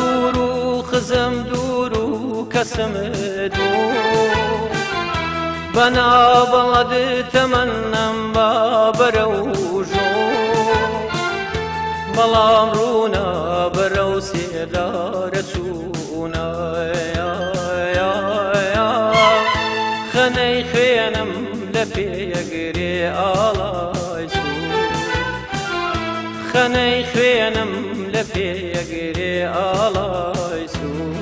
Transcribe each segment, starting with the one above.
دوور و خزم دوور و کەسم دوور بەناوبەڵەد تەمەنەم با بەرە و ژوور بەڵام ڕوونا بەرە و سێدارە چوونە خەنەی خوێنم لە پێگرێ ئاڵای سوور خەنەی خوێنم لە پێگرێ ئاڵای سوور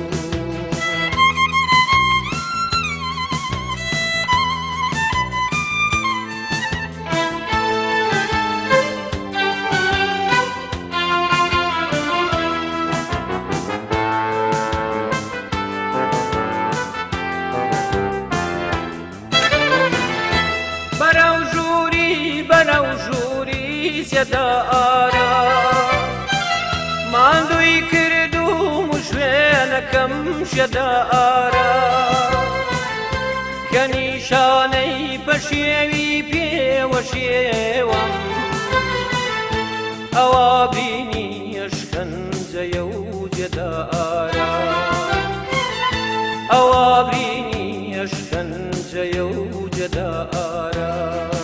بەرەو ژووری سێدارە ماندووی کردوم و شوێنەکەم شێدارە کە نیشانەی بەشێوی پێوە شێوەم ئەوا بینی ئەشکەنجەیە و جێدارە ئەوا بینی ئەشکەنجەیە و جێدارە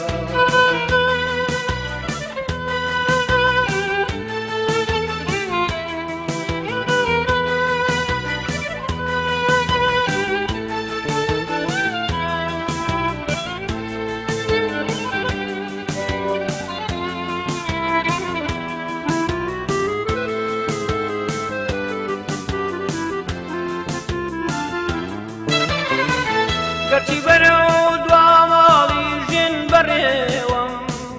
گەرچی بەرەو دوا ماڵی ژین بەڕێوەم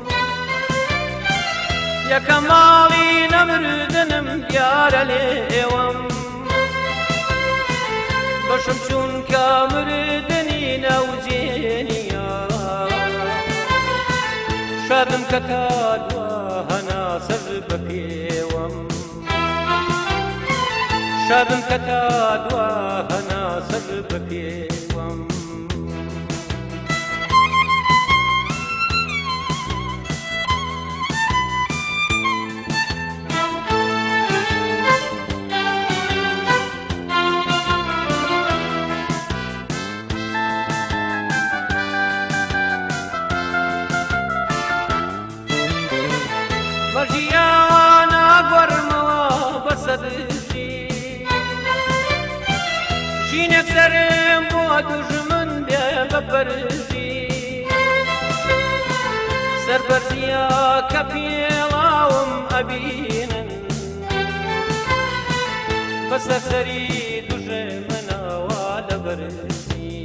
یەکەم ماڵی نەمردنم دیارە لێوەم بەشم چونکە مردنی نەوجێنیە شادم کە تا دوا هەنا سەر بە پێوەم شادم کە تا دوا هەنا سەر بە پێوەم مەرجیانە گوەرمەوە بەسەدژی ژینێک سەرم بۆ دوژمن بێ بە بەرژی سەربەرزیە کە پێڵاوم ئەبینن بەسەرسەری دوژمنەوە لە بەرژی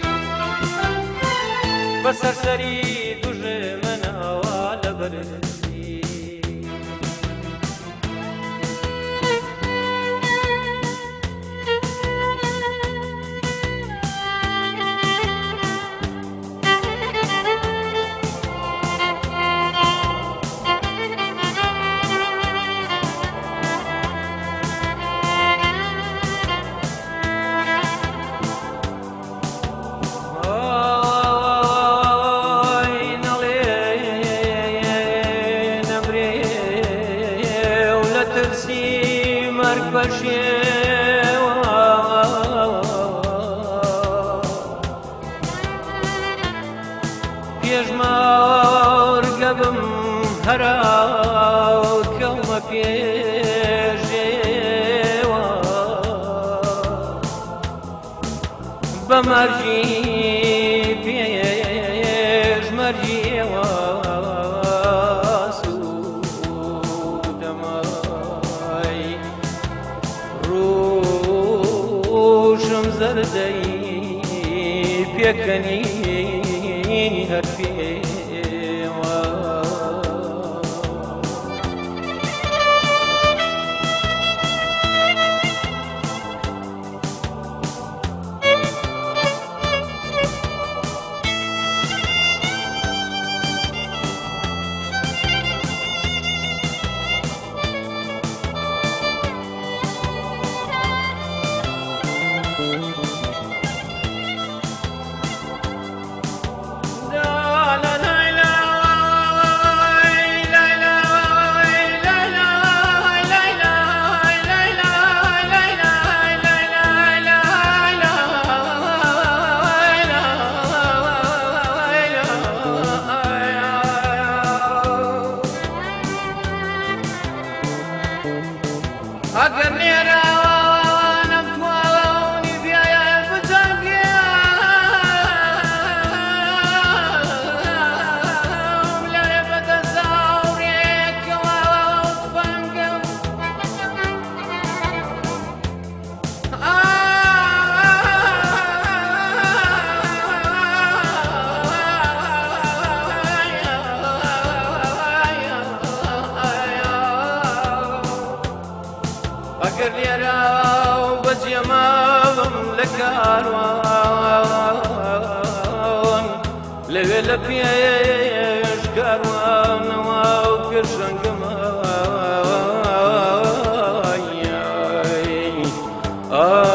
بەسەرسەری دوژمنەوە لە بەرژی مرگ بەشێوە پێشمەرگە بم هەراو کەومە پێشێوە بە مەرجی پێشمەرجیەوە زەردەی پێکەنی هەر پێوە la la la ئەگەر لێرە بەجێماڵم لە کاروان لەوێ لە پێش کاروانەوە و پێشەنگەمە